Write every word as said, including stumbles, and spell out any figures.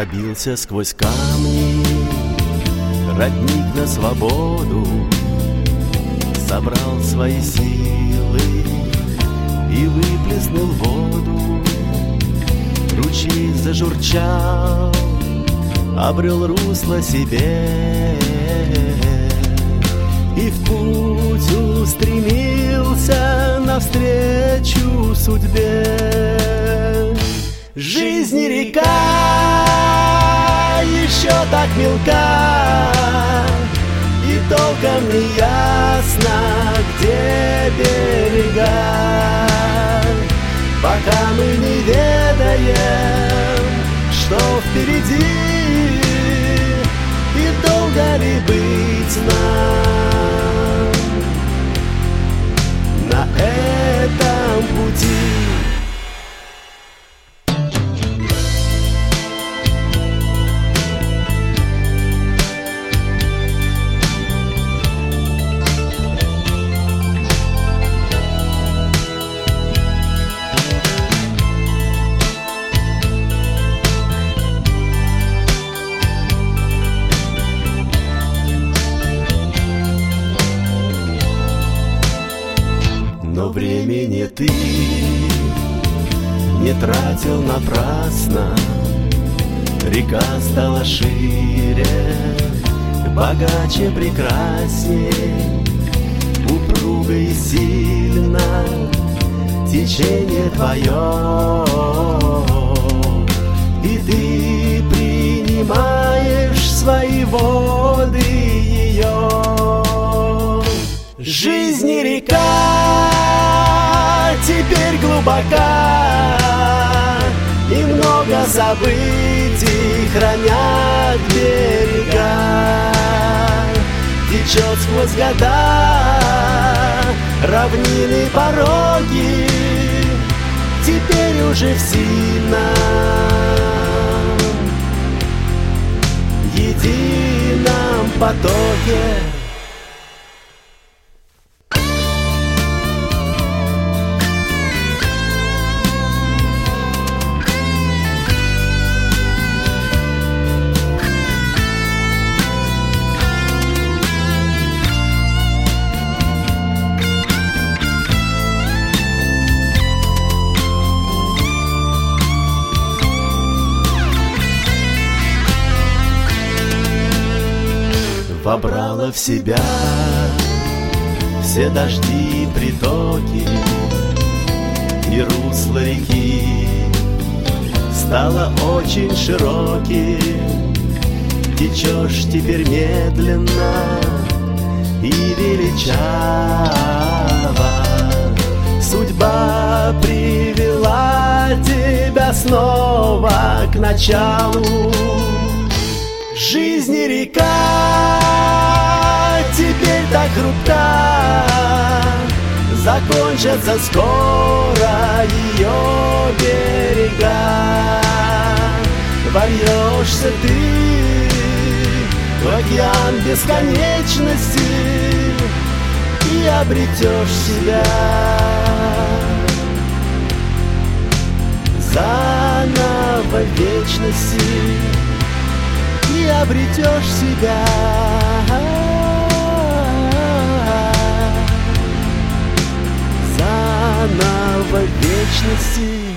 пробился сквозь камни, родник на свободу, собрал свои силы и выплеснул воду. Ручей зажурчал, обрел русло себе и в путь устремился навстречу судьбе. Жизнь река еще так мелка, и толком не ясно, где берега. Пока мы не ведаем, что впереди, и долго ли быть нам на этом пути. Но времени ты не тратил напрасно, река стала шире, богаче, прекрасней, упруго и сильно течение твое, и ты принимаешь в свои воды ее. Жизнь река теперь глубока, и много событий хранят берега. Течет сквозь года, равнины, пороги, теперь уже в сильном едином потоке. Вобрала в себя все дожди и притоки, и русло реки стало очень широким. Течешь теперь медленно и величаво. Судьба привела тебя снова к началу. Жизнь река теперь так хрупка, закончатся скоро ее берега. Вольешься ты в океан бесконечности и обретешь себя заново в вечности. И обретешь себя заново в вечности.